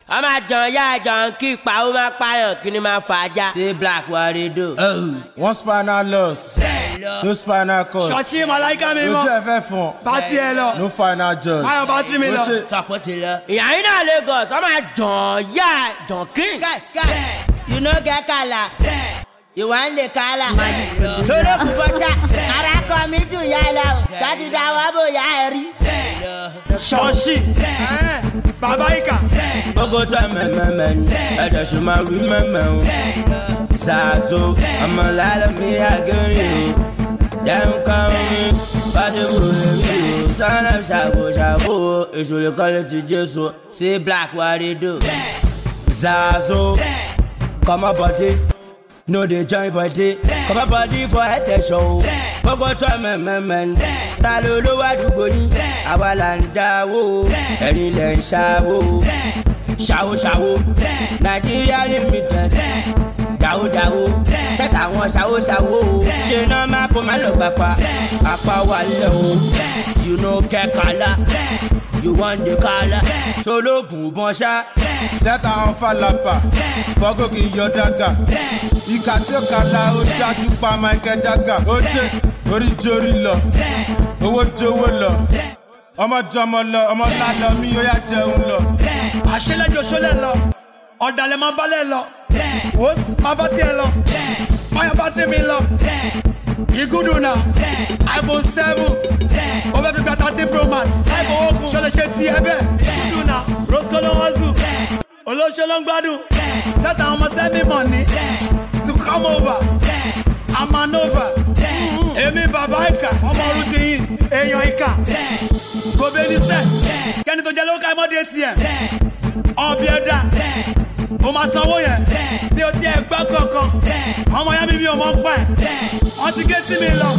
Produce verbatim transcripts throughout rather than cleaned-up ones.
I'm a John, yeah, John, keep power, my fire, can you my father? Say black, what they do? Oh, one spinal loss, no spinal cord. Chachi, malaika mi mo. No F F one. Party ẹ lọ. No final judge. Mayo battery mi lọ. Support it lọ. Yeah, in Lagos, I'm a John, yeah, John King. Guy, guy, you know get color. You want the color? Solo kukosa, ara komi tu yala. Chati da wabo ya eri. Chachi, Baba Ika. Ogo to me me me, I just ma remember. Zazo, I'm a lot of me again. Them coming, but the will son of Shabo Shabo. If you call it to Jesus, say black what they do. Zazo, come a body. No, they join body. Come a body for head show. Ogo to me me me. Talolo wa dugoni. Awalanda wo. Eni len shawo. Shawo shawo. Nigeria limited. Dawo dawo. Set àwọn shawo shawo. Ṣé náà máa kó má lọ gbapá. Apá wà lẹ́ o. You know get color. You want the color. Ṣológun bọ́n ṣá. Set àwọn falapa. Fọ́gò kì í yọ dága. Ìkà tí ó kàlà ó dájú pa Michael Jagger. Ó jẹ́ orí jórí lọ. Owó jówó lọ. Ọmọ jọmọ lọ. Ọmọ ńlá lọ mí ó yá jẹun lọ. Àṣẹlẹ́jọ ṣọlẹ̀ lọ. Ọ̀dàlẹ̀ máa balẹ̀ lọ. Wò ó máa bá tiẹ̀ lọ. Mayo battery mi lọ. Igudu na. iPhone seven. Ó fẹ́ fi gba thirty pro max. iPhone okun. Ṣọlẹ̀ ṣe ti ẹ bẹ́ẹ̀. Igudu na. Roscoe ló ń hustle. Olóṣèlú ló ń gbádùn. Set àwọn ọmọ sẹ́mi money to come over. I'm an over. Èmi Baba Ika. Ọmọ ọrùn ti yín. Èèyàn Ika. Gobe ní sẹ́. Kẹ́ni tó jẹ́ ló ń ká ẹmọ́ dé tiẹ̀. Ọ̀bí ẹ̀dá. Ó máa sanwó yẹn. Bí o ti ẹ̀ gbọ́ kankan. Ọmọ yẹn mi mi ò mọ̀ ń pa ẹ̀. Wọ́n ti gé sí mi lọ.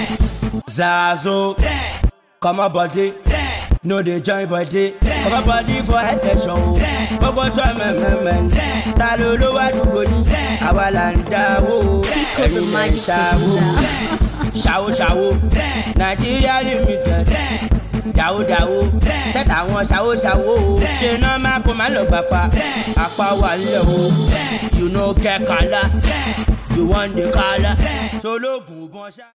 Zazo, come a body. No, they join body. Come a body for head show. Ogo to me me me. Talolo wa dugoni. Awalanda wo. Eni len shawo. Shawo shawo. Nigeria limited. Dawo dawo. Set àwọn shawo shawo. Ṣé náà máa kó má lọ gbapá. Apá wà lẹ́ o. You know get color. You want the color. Ṣológun bọ́n ṣá.